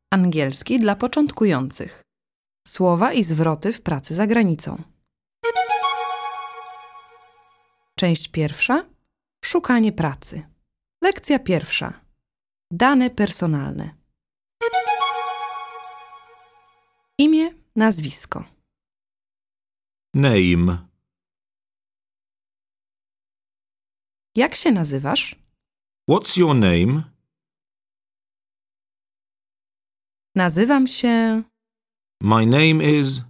Angielski dla początkujących. Słowa i zwroty w pracy za granicą. Część pierwsza. Szukanie pracy. Lekcja pierwsza. Dane personalne. Imię, nazwisko. Name. Jak się nazywasz? What's your name? Nazywam się... My name is...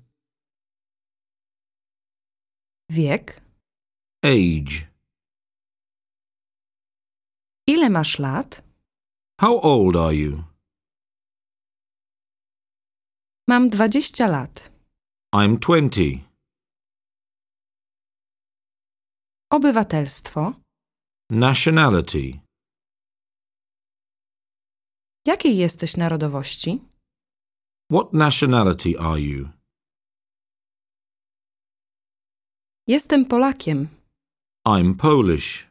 Wiek. Age. Ile masz lat? How old are you? Mam 20 lat. I'm 20. Obywatelstwo. Nationality. Jakiej jesteś narodowości? What nationality are you? Jestem Polakiem. I'm Polish.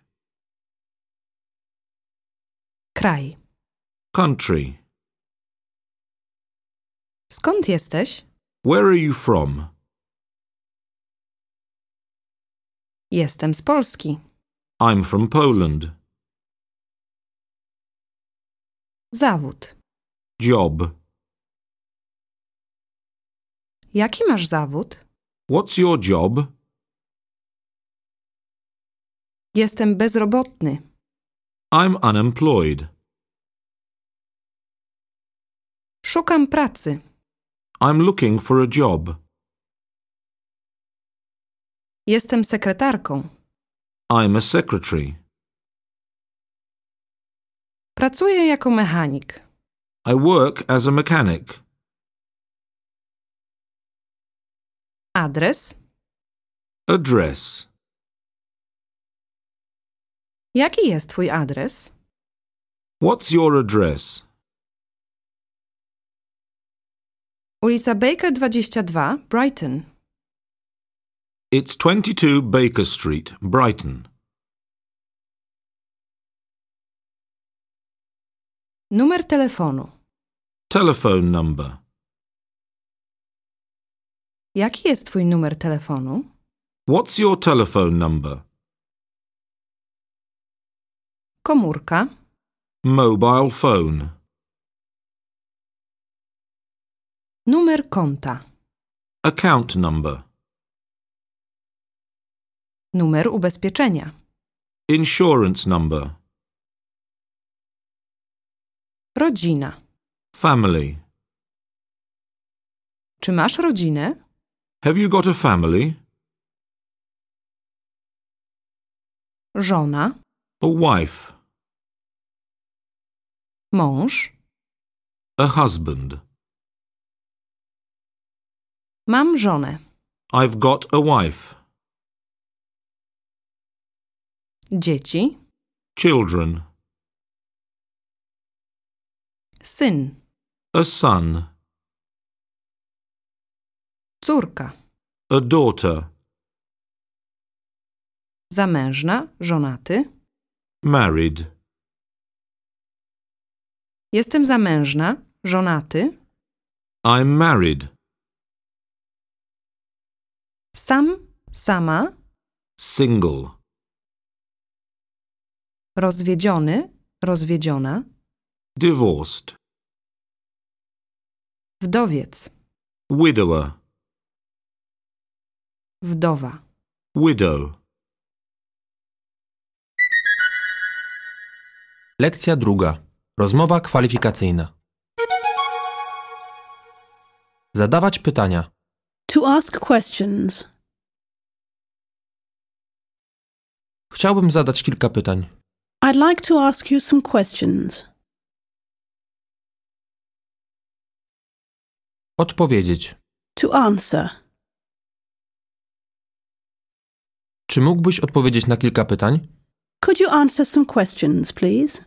Kraj. Country. Skąd jesteś? Where are you from? Jestem z Polski. I'm from Poland. Zawód. Job. Jaki masz zawód? What's your job? Jestem bezrobotny. I'm unemployed. Szukam pracy. I'm looking for a job. Jestem sekretarką. I'm a secretary. Pracuję jako mechanik. I work as a mechanic. Adres. Address. Jaki jest twój adres? What's your address? Ulica Baker 22, Brighton. It's 22 Baker Street, Brighton. Numer telefonu. Telephone number. Jaki jest twój numer telefonu? What's your telephone number? Komórka. Mobile phone. Numer konta. Account number. Numer ubezpieczenia. Insurance number. Rodzina. Family. Czy masz rodzinę? Have you got a family? Żona. A wife. Mąż. A husband. Mam żonę. I've got a wife. Dzieci. Children. Syn. A son. Córka. A daughter. Zamężna. Żonaty. Married. Jestem zamężna. Żonaty. I'm married. Sam. Sama. Single. Rozwiedziony. Rozwiedziona. Divorced. Wdowiec. Widower. Wdowa. Widow. Lekcja druga. Rozmowa kwalifikacyjna. Zadawać pytania. To ask questions. Chciałbym zadać kilka pytań. I'd like to ask you some questions. Odpowiedzieć. To answer. Czy mógłbyś odpowiedzieć na kilka pytań? Could you answer some questions, please?